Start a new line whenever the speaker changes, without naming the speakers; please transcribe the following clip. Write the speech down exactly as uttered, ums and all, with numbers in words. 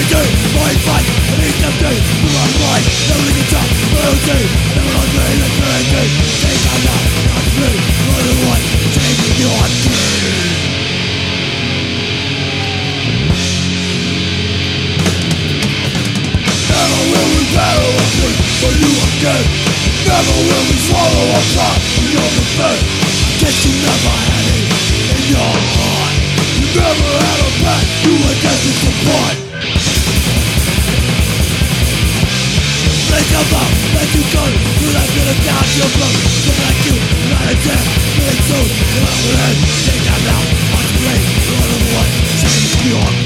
do, fight, fight, I need them to move on right, never look at top, loyalty, never on me, that's what I do. Take on that, not blue, run away, take your dream. Never will we battle a thing for you again. Never will we swallow a plot for your defense. Guess you never had it in your heart. You never had a back, you were destined to part. Think about, let you go, you left me to down your blood. Look like you, not a death, feeling soon. You're out with it, take that now, watch me, run away, change your